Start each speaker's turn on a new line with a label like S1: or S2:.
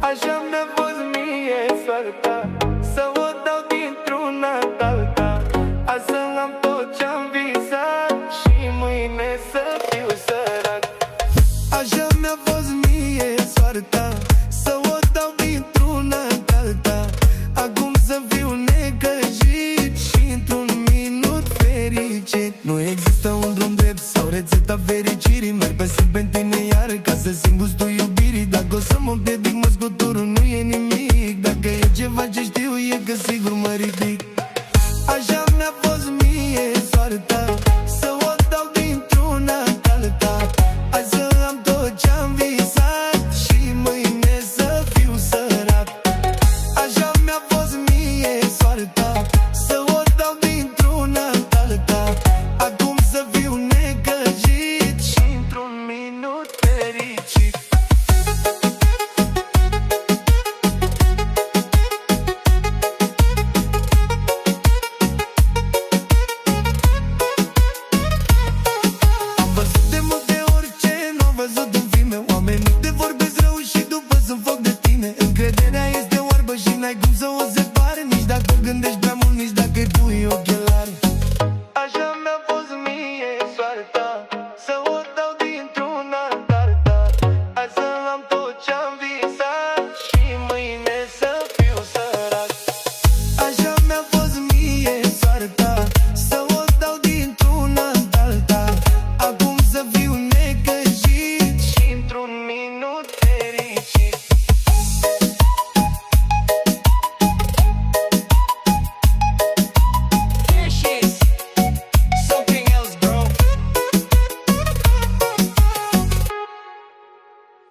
S1: Așa mi-a fost mie soarta, să o dau dintr-una în alta. Azi am tot ce-am visat și mâine să fiu sărac. Așa mi-a fost mie soarta, să o dau dintr-una în alta. Acum să fiu necăjit și într-un minut fericit. Nu există un drum drept sau rețeta fericirii. Merg pe serpentine iar ca să simt gustul iubirii. Dacă o să mă dedic, mă scuturul, nu e nimic. Dacă e ceva ce știu, e că sigur mă ridic. Așa mi-a fost mie soarta, să o dau dintr-una în alta. Azi să am tot ce-am visat și mâine să fiu sărac. Așa mi-a fost mie soarta, să o dau dintr-una în alta. Acum să fiu necăjit și într-un minut fericit. Am văzut de multe ori ce n-au văzut în filme, oamenii de